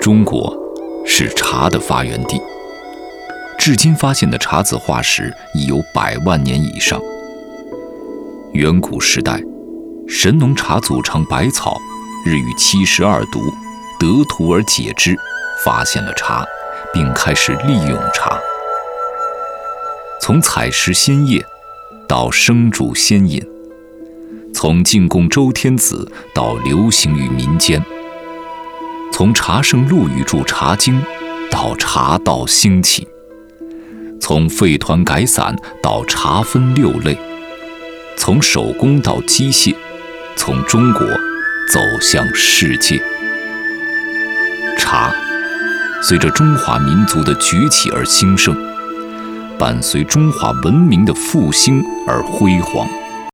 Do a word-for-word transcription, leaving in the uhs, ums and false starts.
中国是茶的发源地，至今发现的茶籽化石已有百万年以上。远古时代，神农茶祖尝百草，日遇七十二毒，得图而解之，发现了茶，并开始利用茶。从采食鲜叶到生煮鲜饮，从进贡周天子到流行于民间，从茶圣陆羽著《茶经》到茶道兴起，从废团改散到茶分六类，从手工到机械，从中国走向世界。茶随着中华民族的崛起而兴盛，伴随中华文明的复兴而辉煌。